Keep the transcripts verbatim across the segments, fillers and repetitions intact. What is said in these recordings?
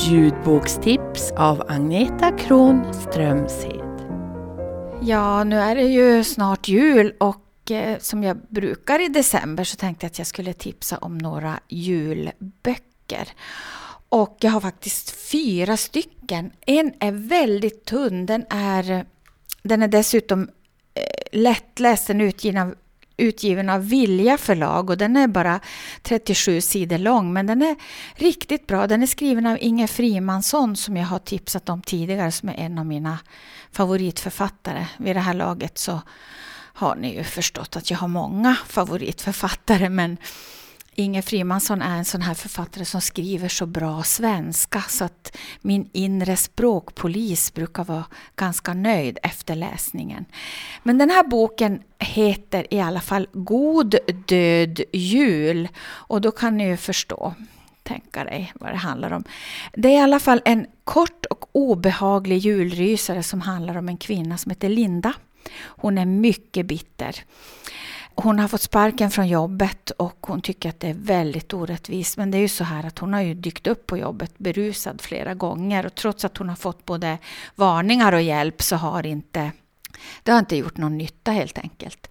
Ljudbokstips av Agneta Kron Strömshed. Ja, nu är det ju snart jul och eh, som jag brukar i december så tänkte jag att jag skulle tipsa om några julböcker. Och jag har faktiskt fyra stycken. En är väldigt tunn. Den är, den är dessutom eh, lättläst. Den är utgiven av, utgiven av Vilja förlag och den är bara trettiosju sidor lång. Men den är riktigt bra. Den är skriven av Inger Frimansson som jag har tipsat om tidigare, som är en av mina favoritförfattare. Vid det här laget så har ni ju förstått att jag har många favoritförfattare, men Inger Frimansson är en sån här författare som skriver så bra svenska så att min inre språkpolis brukar vara ganska nöjd efter läsningen. Men den här boken heter i alla fall God död jul, och då kan ni ju förstå, tänka dig vad det handlar om. Det är i alla fall en kort och obehaglig julrysare som handlar om en kvinna som heter Linda. Hon är mycket bitter. Hon har fått sparken från jobbet och hon tycker att det är väldigt orättvist. Men det är ju så här att hon har ju dykt upp på jobbet berusad flera gånger. Och trots att hon har fått både varningar och hjälp så har inte, det har inte gjort någon nytta helt enkelt.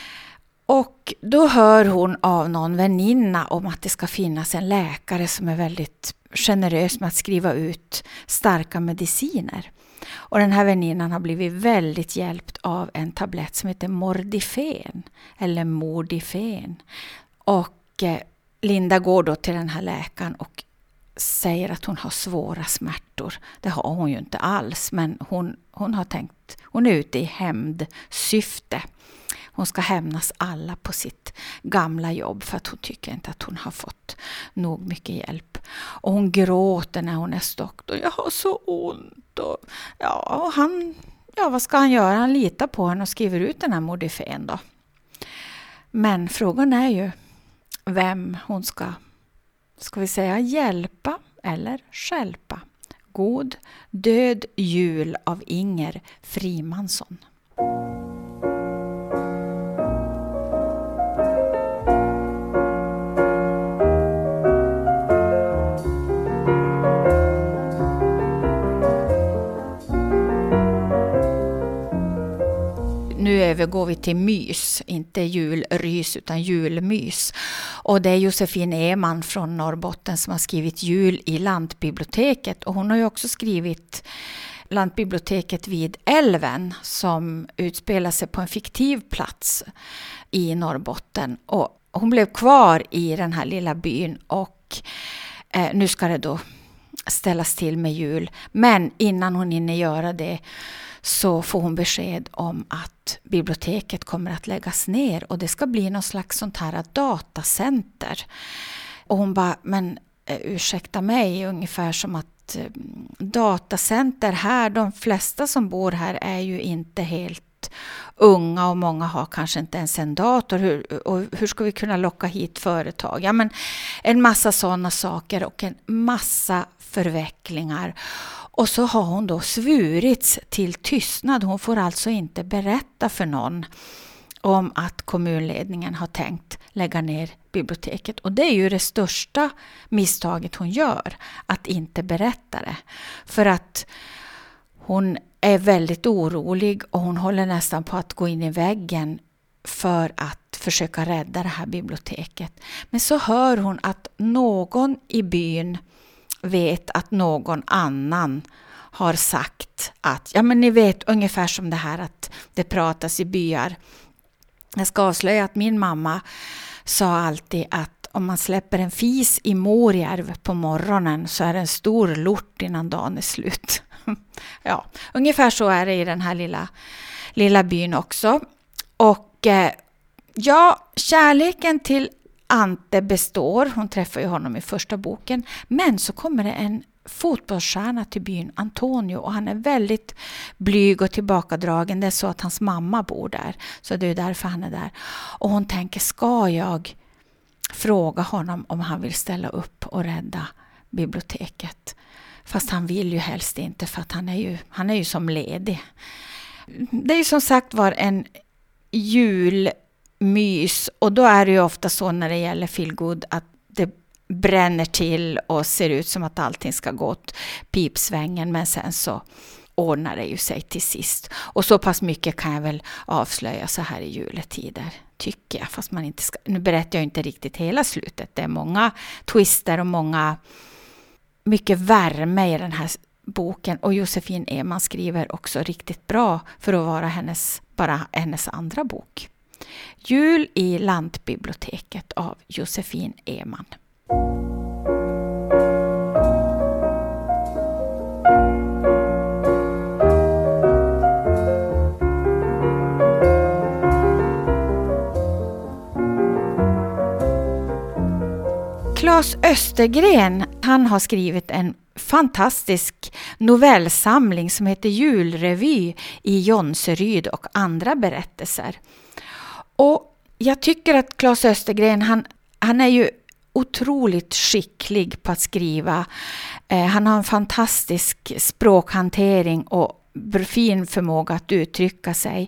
Och då hör hon av någon väninna om att det ska finnas en läkare som är väldigt generös med att skriva ut starka mediciner. Och den här väninnan har blivit väldigt hjälpt av en tablett som heter Mordifen eller Mordifen. Och eh, Linda går då till den här läkaren och säger att hon har svåra smärtor. Det har hon ju inte alls, men hon, hon har tänkt, hon är ute i hämndsyfte. Hon ska hämnas alla på sitt gamla jobb för att hon tycker inte att hon har fått nog mycket hjälp. Och hon gråter när hon är stockt och jag har så ont. Och, ja, och han, ja, vad ska han göra? Han litar på henne och skriver ut den här Mordifen då. Men frågan är ju vem hon ska, ska vi säga, hjälpa eller stjälpa. God död jul av Inger Frimansson. Nu övergår vi till mys, inte julrys utan julmys. Och det är Josefin Eman från Norrbotten som har skrivit Jul i lantbiblioteket. Och hon har ju också skrivit Lantbiblioteket vid älven som utspelar sig på en fiktiv plats i Norrbotten. Och hon blev kvar i den här lilla byn och eh, nu ska det då ställas till med jul. Men innan hon hinner göra det så får hon besked om att biblioteket kommer att läggas ner och det ska bli någon slags sånt här datacenter. Och hon bara, men ursäkta mig, ungefär som att eh, datacenter här, de flesta som bor här är ju inte helt unga och många har kanske inte ens en dator. Hur, och hur ska vi kunna locka hit företag? Ja, men en massa sådana saker och en massa förvecklingar. Och så har hon då svurits till tystnad. Hon får alltså inte berätta för någon om att kommunledningen har tänkt lägga ner biblioteket. Och det är ju det största misstaget hon gör, att inte berätta det. För att hon är väldigt orolig och hon håller nästan på att gå in i väggen för att försöka rädda det här biblioteket. Men så hör hon att någon i byn vet att någon annan har sagt att, ja men ni vet ungefär som det här att det pratas i byar. Jag ska avslöja att min mamma sa alltid att om man släpper en fis i Morjärv på morgonen så är det en stor lort innan dagen är slut. Ja, ungefär så är det i den här lilla, lilla byn också. Och eh, ja, kärleken till Ante består. Hon träffar ju honom i första boken. Men så kommer det en fotbollsstjärna till byn, Antonio, och han är väldigt blyg och tillbakadragen. Det är så att hans mamma bor där. Så det är därför han är där. Och hon tänker, ska jag fråga honom om han vill ställa upp och rädda biblioteket? Fast han vill ju helst inte för att han är ju, han är ju som ledig. Det är ju som sagt var en julmys och då är det ju ofta så när det gäller feelgood att det bränner till och ser ut som att allting ska gå åt pipsvängen, men sen så ordnar det ju sig till sist. Och så pass mycket kan jag väl avslöja så här i juletider, tycker jag. Fast man inte ska, nu berättar jag inte riktigt hela slutet. Det är många twister och många, mycket värme i den här boken. Och Josefin Eman skriver också riktigt bra för att vara hennes, bara hennes andra bok. Jul i lantbiblioteket av Josefin Eman. Claes Östergren, han har skrivit en fantastisk novellsamling som heter Julrevy i Jonseryd och andra berättelser. Och jag tycker att Claes Östergren, han, han är ju otroligt skicklig på att skriva. Eh, han har en fantastisk språkhantering och fin förmåga att uttrycka sig.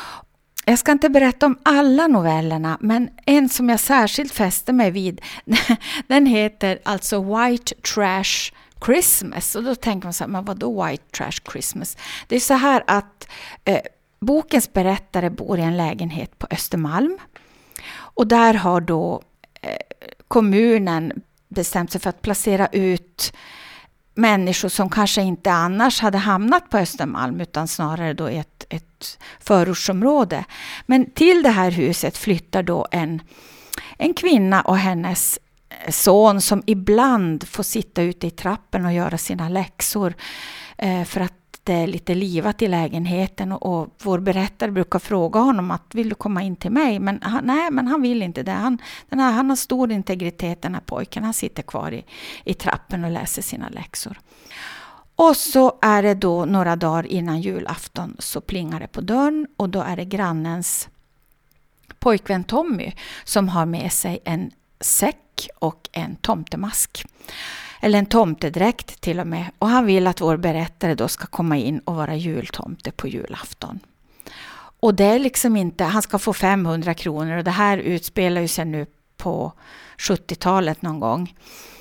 Jag ska inte berätta om alla novellerna, men en som jag särskilt fäster mig vid, den heter alltså White Trash Christmas. Och då tänker man så här, men vadå White Trash Christmas? Det är så här att eh, bokens berättare bor i en lägenhet på Östermalm. Och där har då eh, kommunen bestämt sig för att placera ut människor som kanske inte annars hade hamnat på Östermalm, utan snarare då i ett, ett förortsområde. Men till det här huset flyttar då en, en kvinna och hennes son som ibland får sitta ute i trappen och göra sina läxor eh, för att det är lite livat i lägenheten, och, och vår berättare brukar fråga honom att vill du komma in till mig? Men han, nej, men han vill inte det. Han, den här, han har stor integritet, den här pojken. Han sitter kvar i, i trappen och läser sina läxor. Och så är det då några dagar innan julafton så plingar det på dörren, och då är det grannens pojkvän Tommy som har med sig en säck och en tomtemask. Eller en tomtedräkt till och med. Och han vill att vår berättare då ska komma in och vara jultomte på julafton. Och det är liksom inte, han ska få femhundra kronor, och det här utspelar ju sig nu på sjuttiotalet någon gång.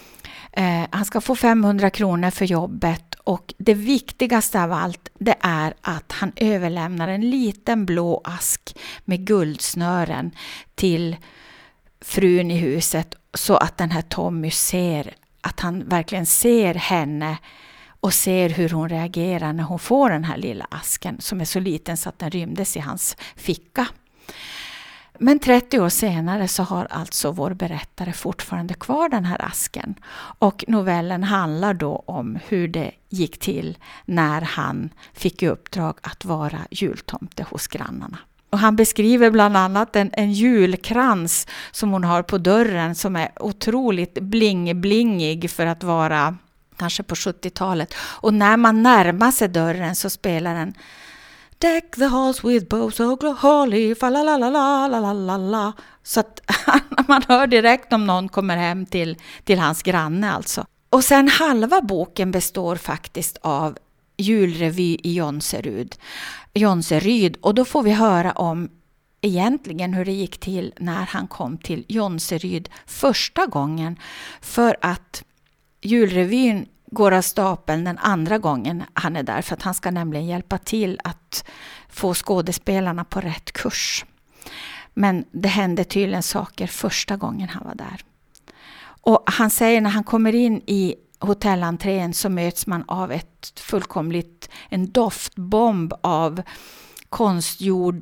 Eh, han ska få femhundra kronor för jobbet, och det viktigaste av allt, det är att han överlämnar en liten blå ask med guldsnören till frun i huset, så att den här Tommy ser, att han verkligen ser henne och ser hur hon reagerar när hon får den här lilla asken som är så liten så att den rymdes i hans ficka. Men trettio år senare så har alltså vår berättare fortfarande kvar den här asken, och novellen handlar då om hur det gick till när han fick i uppdrag att vara jultomte hos grannarna. Och han beskriver bland annat en, en julkrans som hon har på dörren som är otroligt bling-blingig för att vara kanske på sjuttiotalet. Och när man närmar sig dörren så spelar den Deck the halls with bows of holly, fa-la-la-la-la-la-la-la. Så att man hör direkt om någon kommer hem till, till hans granne alltså. Och sen halva boken består faktiskt av julrevy i Jonseryd. Jonseryd, och då får vi höra om egentligen hur det gick till när han kom till Jonseryd första gången, för att julrevyn går av stapeln den andra gången han är där, för att han ska nämligen hjälpa till att få skådespelarna på rätt kurs. Men det hände tydligen saker första gången han var där. Och han säger när han kommer in i hotellentrén så möts man av ett fullkomligt, en doftbomb av konstgjord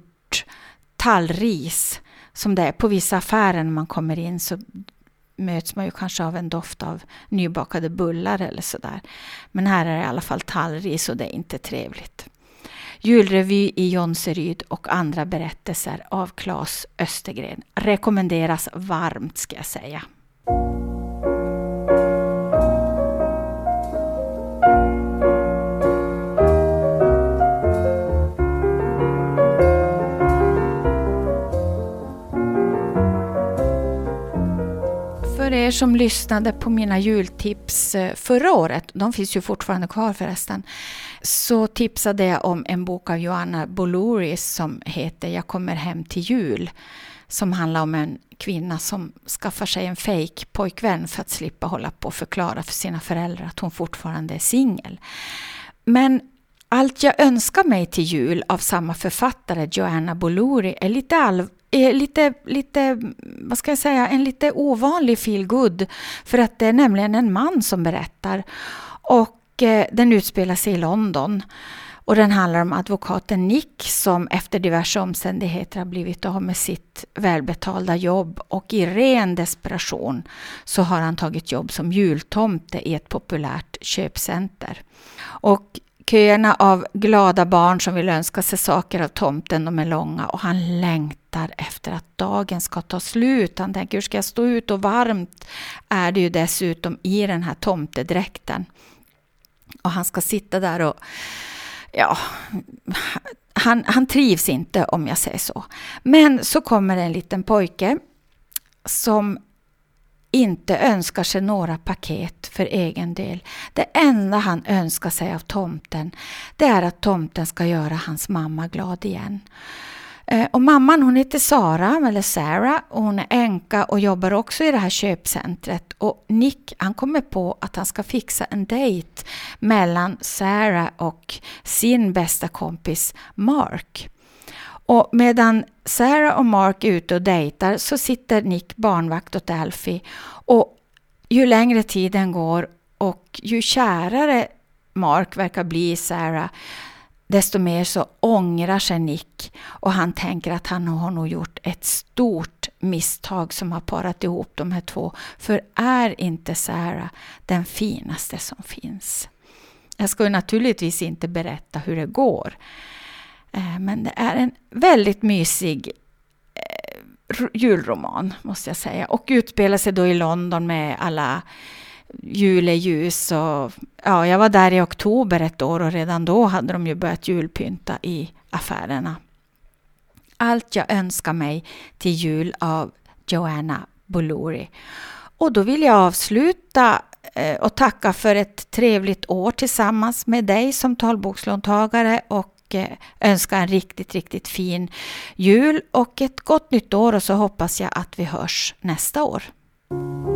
tallris som det är på vissa affärer. När man kommer in så möts man ju kanske av en doft av nybakade bullar eller sådär. Men här är det i alla fall tallris, och det är inte trevligt. Julrevy i Jonseryd och andra berättelser av Claes Östergren rekommenderas varmt, ska jag säga. För er som lyssnade på mina jultips förra året, de finns ju fortfarande kvar förresten, så tipsade jag om en bok av Joanna Bolouris som heter Jag kommer hem till jul. som handlar om en kvinna som skaffar sig en fake pojkvän för att slippa hålla på och förklara för sina föräldrar att hon fortfarande är singel. Men Allt jag önskar mig till jul av samma författare, Joanna Bolouri, är lite alv är lite, lite, vad ska jag säga, en lite ovanlig feel good, för att det är nämligen en man som berättar, och eh, den utspelar sig i London, och den handlar om advokaten Nick som efter diverse omständigheter har blivit av med sitt välbetalda jobb, och i ren desperation så har han tagit jobb som jultomte i ett populärt köpcenter. Och köerna av glada barn som vill önska sig saker av tomten, de är långa, och han längtar efter att dagen ska ta slut. Han tänker, hur ska jag stå ut, och varmt är det ju dessutom i den här tomtedräkten. Och han ska sitta där och ja, han, han trivs inte, om jag säger så. Men så kommer en liten pojke som inte önskar sig några paket för egen del. Det enda han önskar sig av tomten, det är att tomten ska göra hans mamma glad igen. Eh, och mamman, hon heter Sara, eller Sarah, och hon är änka och jobbar också i det här köpcentret. Och Nick, han kommer på att han ska fixa en dejt mellan Sarah och sin bästa kompis Mark. Och medan Sarah och Mark är ute och dejtar så sitter Nick barnvakt åt Alfie, och ju längre tiden går och ju kärare Mark verkar bli i Sarah, desto mer så ångrar sig Nick, och han tänker att han har nog gjort ett stort misstag som har parat ihop de här två, för är inte Sarah den finaste som finns? Jag ska ju naturligtvis inte berätta hur det går, men det är en väldigt mysig eh, julroman, måste jag säga. Och utspelar sig då i London med alla juleljus. Och, ja, jag var där i oktober ett år, och redan då hade de ju börjat julpynta i affärerna. Allt jag önskar mig till jul av Joanna Bolouri. Och då vill jag avsluta eh, och tacka för ett trevligt år tillsammans med dig som talbokslåntagare, och önska en riktigt, riktigt fin jul och ett gott nytt år, och så hoppas jag att vi hörs nästa år.